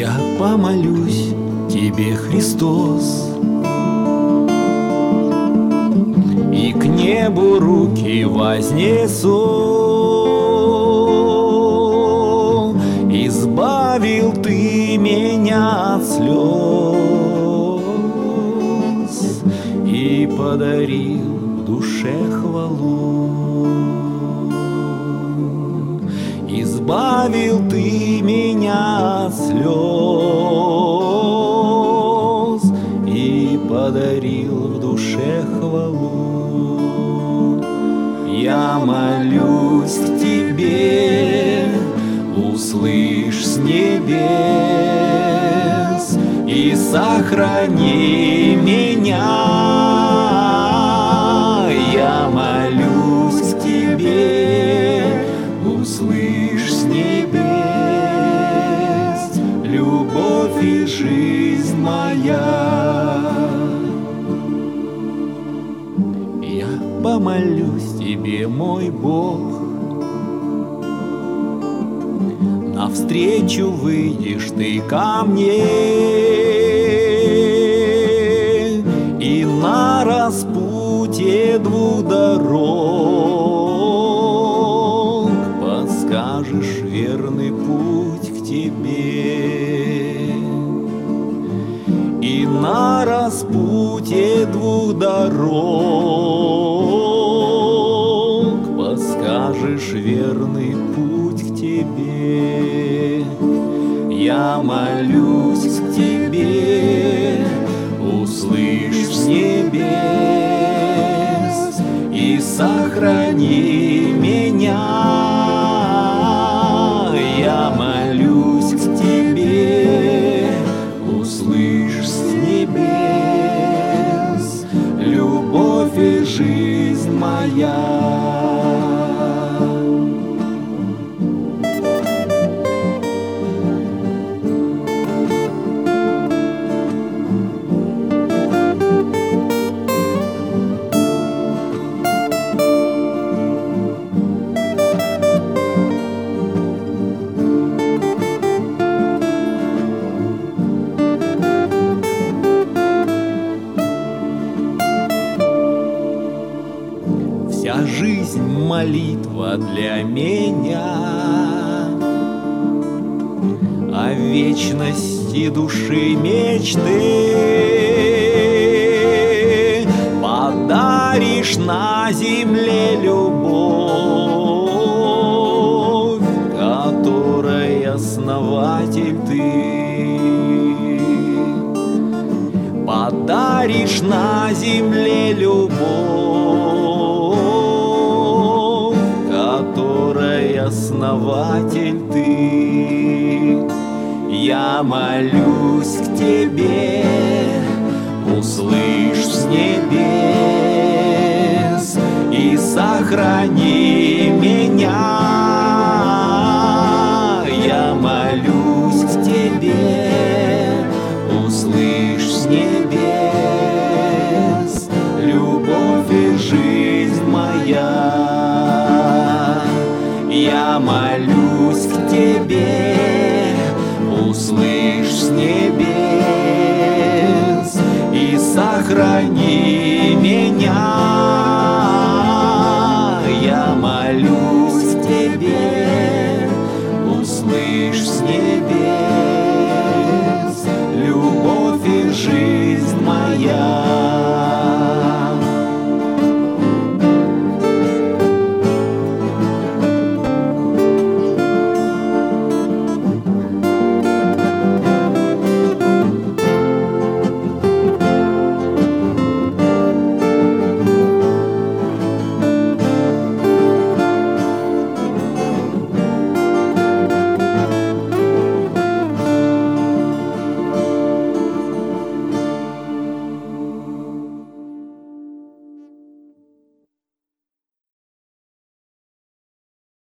Я помолюсь тебе, Христос, и к небу руки вознесу. Избавил ты меня от слез и подарил в душе хвалу. Избавил ты меня от слез и подарил в душе хвалу. Я молюсь к тебе, услышь с небес и сохрани меня. Я молюсь к тебе, услышь с небес, любовь и жизнь моя. Я помолюсь тебе, мой Бог, навстречу выйдешь ты ко мне, и на распутье двух дорог подскажешь верный путь к тебе. И на распутье двух дорог подскажешь верный путь к тебе. Я молюсь к тебе, услышь с небес и сохрани меня. Я молюсь к тебе, услышь с небес, любовь и жизнь моя. Вся жизнь молитва для меня о вечности души мечты. Подаришь на земле любовь, которой основатель ты. Подаришь на земле любовь, которой основатель ты. Я молюсь к тебе, услышь с небес и сохрани меня. Я молюсь к тебе, услышь с небес, любовь и жизнь моя. Я молюсь к тебе, услышь с небес и сохрани меня.